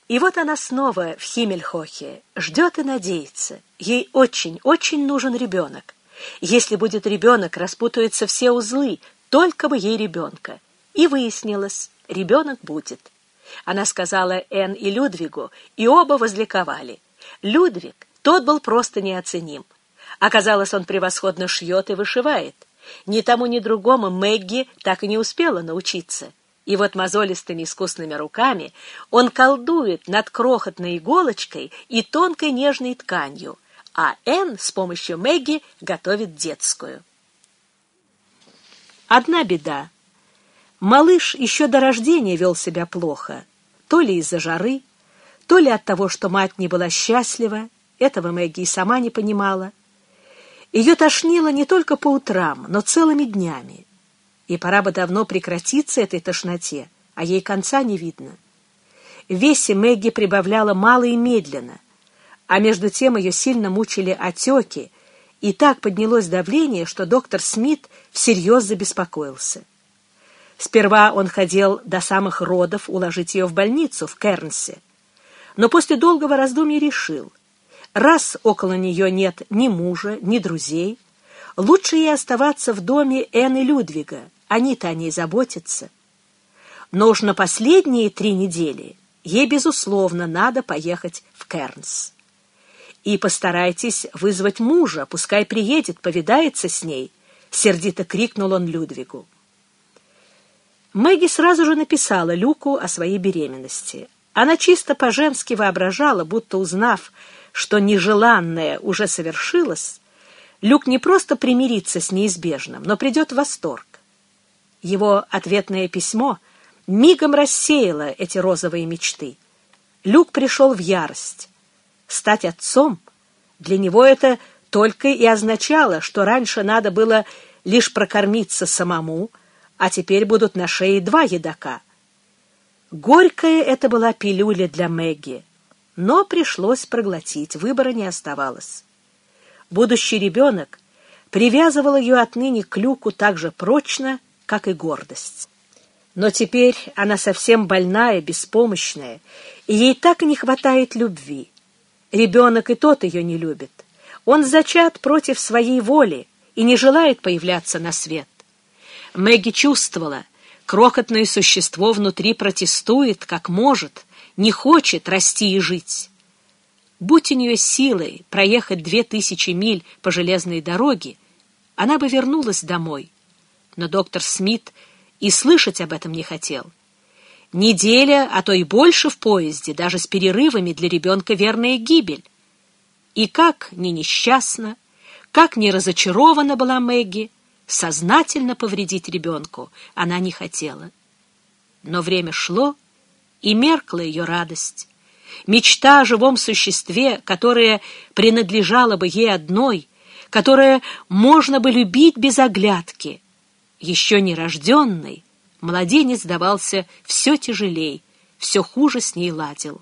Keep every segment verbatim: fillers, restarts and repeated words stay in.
И вот она снова в Химмельхохе, ждет и надеется. Ей очень-очень нужен ребенок. Если будет ребенок, распутаются все узлы, только бы ей ребенка. И выяснилось, ребенок будет. Она сказала Энн и Людвигу, и оба возликовали. Людвиг, тот был просто неоценим. Оказалось, он превосходно шьет и вышивает. Ни тому, ни другому Мэгги так и не успела научиться. И вот мозолистыми искусными руками он колдует над крохотной иголочкой и тонкой нежной тканью, а Энн с помощью Мэгги готовит детскую. Одна беда. Малыш еще до рождения вел себя плохо, то ли из-за жары, то ли от того, что мать не была счастлива, этого Мэгги и сама не понимала. Ее тошнило не только по утрам, но целыми днями. И пора бы давно прекратиться этой тошноте, а ей конца не видно. В весе Мэгги прибавляла мало и медленно, а между тем ее сильно мучили отеки, и так поднялось давление, что доктор Смит всерьез забеспокоился. Сперва он хотел до самых родов уложить ее в больницу в Кернсе, но после долгого раздумья решил, раз около нее нет ни мужа, ни друзей, лучше ей оставаться в доме Энн и Людвига, они-то о ней заботятся. Но уж на последние три недели ей, безусловно, надо поехать в Кернс. И постарайтесь вызвать мужа, пускай приедет, повидается с ней, — сердито крикнул он Людвигу. Мэгги сразу же написала Люку о своей беременности. Она чисто по-женски воображала, будто узнав, что нежеланное уже совершилось, Люк не просто примирится с неизбежным, но придет в восторг. Его ответное письмо мигом рассеяло эти розовые мечты. Люк пришел в ярость. Стать отцом для него это только и означало, что раньше надо было лишь прокормиться самому, а теперь будут на шее два едока. Горькая это была пилюля для Мэгги, но пришлось проглотить, выбора не оставалось. Будущий ребенок привязывал ее отныне к Люку так же прочно, как и гордость. Но теперь она совсем больная, беспомощная, и ей так и не хватает любви. Ребенок и тот ее не любит. Он зачат против своей воли и не желает появляться на свет. Мэгги чувствовала, крохотное существо внутри протестует, как может, не хочет расти и жить. Будь у нее силой проехать две тысячи миль по железной дороге, она бы вернулась домой. Но доктор Смит и слышать об этом не хотел. Неделя, а то и больше в поезде, даже с перерывами для ребенка верная гибель. И как ни несчастна, как ни разочарована была Мэгги, сознательно повредить ребенку она не хотела. Но время шло, и меркла ее радость. Мечта о живом существе, которое принадлежало бы ей одной, которое можно бы любить без оглядки. Еще нерожденный, младенец давался все тяжелей, все хуже с ней ладил.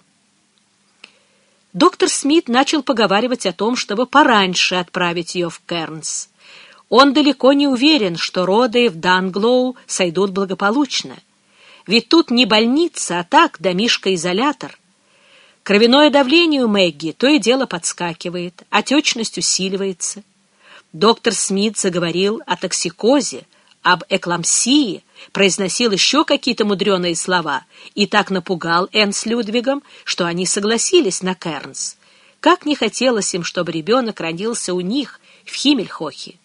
Доктор Смит начал поговаривать о том, чтобы пораньше отправить ее в Кернс. Он далеко не уверен, что роды в Данглоу сойдут благополучно. Ведь тут не больница, а так домишко-изолятор. Кровяное давление у Мэгги то и дело подскакивает, отечность усиливается. Доктор Смит заговорил о токсикозе, об эклампсии, произносил еще какие-то мудреные слова и так напугал Энн с Людвигом, что они согласились на Кернс. Как не хотелось им, чтобы ребенок родился у них в Химмельхохе.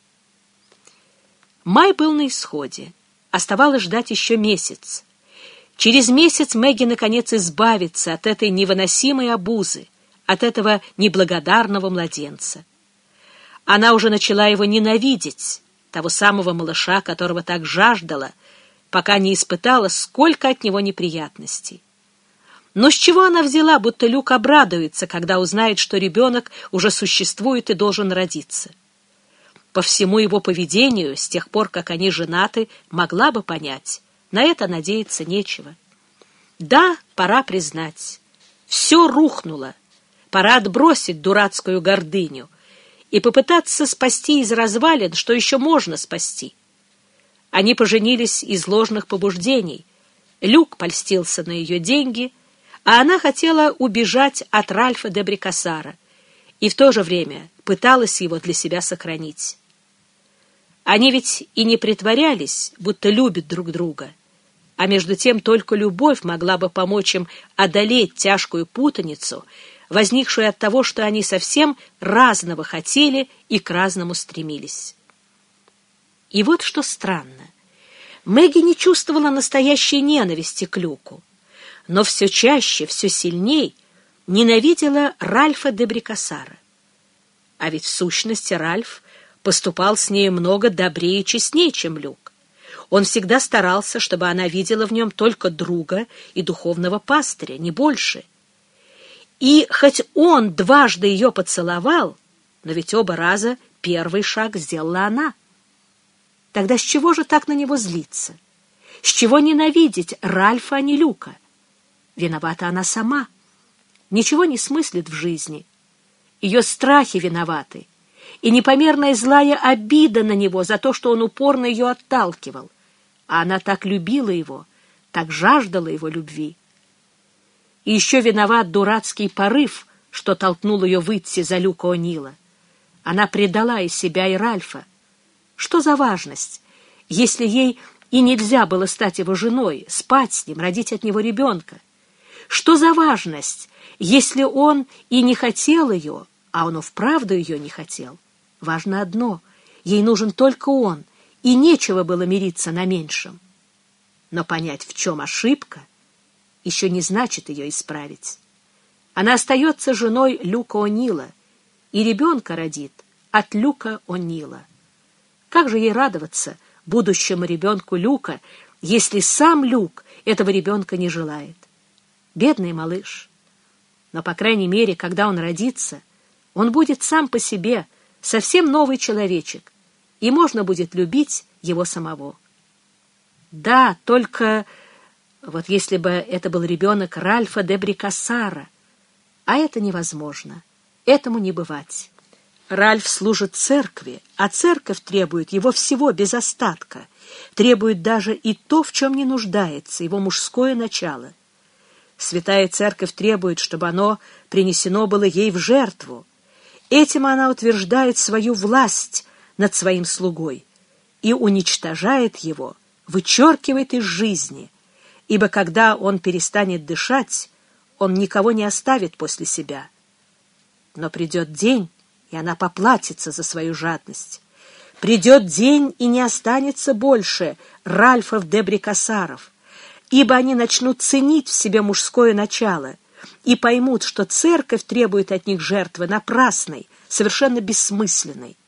Май был на исходе. Оставалось ждать еще месяц. Через месяц Мэгги наконец избавится от этой невыносимой обузы, от этого неблагодарного младенца. Она уже начала его ненавидеть, того самого малыша, которого так жаждала, пока не испытала, сколько от него неприятностей. Но с чего она взяла, будто Люк обрадуется, когда узнает, что ребенок уже существует и должен родиться? По всему его поведению, с тех пор, как они женаты, могла бы понять. На это надеяться нечего. Да, пора признать, все рухнуло. Пора отбросить дурацкую гордыню и попытаться спасти из развалин, что еще можно спасти. Они поженились из ложных побуждений. Люк польстился на ее деньги, а она хотела убежать от Ральфа де Брикассара и в то же время пыталась его для себя сохранить. Они ведь и не притворялись, будто любят друг друга, а между тем только любовь могла бы помочь им одолеть тяжкую путаницу, возникшую от того, что они совсем разного хотели и к разному стремились. И вот что странно. Мэгги не чувствовала настоящей ненависти к Люку, но все чаще, все сильней ненавидела Ральфа де Брикассара. А ведь в сущности Ральф поступал с ней много добрее и честнее, чем Люк. Он всегда старался, чтобы она видела в нем только друга и духовного пастыря, не больше. И хоть он дважды ее поцеловал, но ведь оба раза первый шаг сделала она. Тогда с чего же так на него злиться? С чего ненавидеть Ральфа, а не Люка? Виновата она сама. Ничего не смыслит в жизни. Ее страхи виноваты. И непомерная злая обида на него за то, что он упорно ее отталкивал. А она так любила его, так жаждала его любви. И еще виноват дурацкий порыв, что толкнул ее выйти за Люка О'Нила. Она предала и себя, и Ральфа. Что за важность, если ей и нельзя было стать его женой, спать с ним, родить от него ребенка? Что за важность, если он и не хотел ее, а он и вправду ее не хотел? Важно одно — ей нужен только он, и нечего было мириться на меньшем. Но понять, в чем ошибка, еще не значит ее исправить. Она остается женой Люка О'Нила, и ребенка родит от Люка О'Нила. Как же ей радоваться будущему ребенку Люка, если сам Люк этого ребенка не желает? Бедный малыш. Но, по крайней мере, когда он родится, он будет сам по себе, совсем новый человечек, и можно будет любить его самого. Да, только вот если бы это был ребенок Ральфа де Брикассара, а это невозможно, этому не бывать. Ральф служит церкви, а церковь требует его всего без остатка, требует даже и то, в чем не нуждается, его мужское начало. Святая церковь требует, чтобы оно принесено было ей в жертву. Этим она утверждает свою власть над своим слугой и уничтожает его, вычеркивает из жизни, ибо когда он перестанет дышать, он никого не оставит после себя. Но придет день, и она поплатится за свою жадность. Придет день, и не останется больше Ральфов де Брикассаров, ибо они начнут ценить в себе мужское начало и поймут, что церковь требует от них жертвы напрасной, совершенно бессмысленной.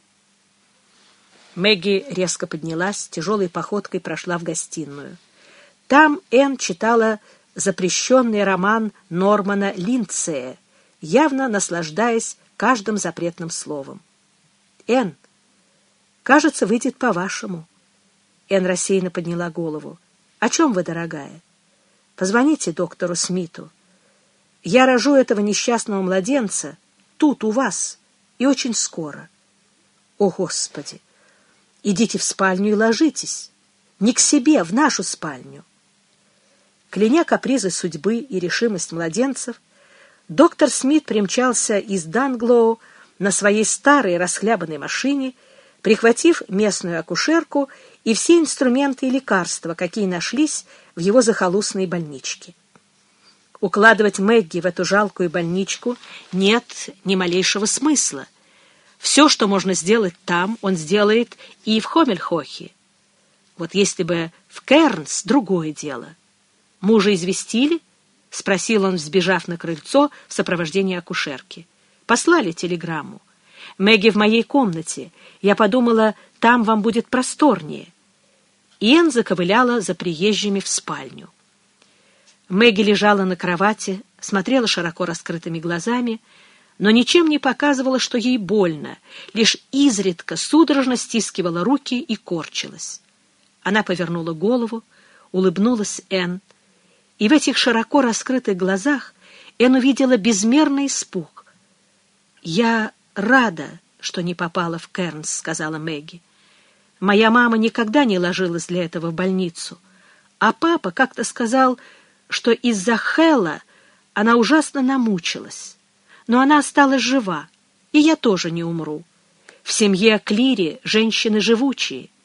Мэгги резко поднялась, тяжелой походкой прошла в гостиную. Там Энн читала запрещенный роман Нормана Линдсея, явно наслаждаясь каждым запретным словом. «Энн, кажется, выйдет по-вашему». Энн рассеянно подняла голову. «О чем вы, дорогая? Позвоните доктору Смиту. Я рожу этого несчастного младенца тут, у вас, и очень скоро». «О, Господи! Идите в спальню и ложитесь. Не к себе, в нашу спальню». Кляня капризы судьбы и решимость младенцев, доктор Смит примчался из Данглоу на своей старой расхлябанной машине, прихватив местную акушерку и все инструменты и лекарства, какие нашлись в его захолустной больничке. Укладывать Мэгги в эту жалкую больничку нет ни малейшего смысла. Все, что можно сделать там, он сделает и в Хомельхохе. Вот если бы в Кернс — другое дело. Мужа известили? — спросил он, взбежав на крыльцо в сопровождении акушерки. — Послали телеграмму. Мэгги в моей комнате. Я подумала, там вам будет просторнее. Иэн заковыляла за приезжими в спальню. Мэгги лежала на кровати, смотрела широко раскрытыми глазами, но ничем не показывала, что ей больно, лишь изредка судорожно стискивала руки и корчилась. Она повернула голову, улыбнулась Энн, и в этих широко раскрытых глазах Энн увидела безмерный испуг. «Я рада, что не попала в Кернс», — сказала Мэгги. «Моя мама никогда не ложилась для этого в больницу, а папа как-то сказал, что из-за Хэлла Она ужасно намучилась, но она осталась жива, и я тоже не умру. В семье Клири женщины живучие.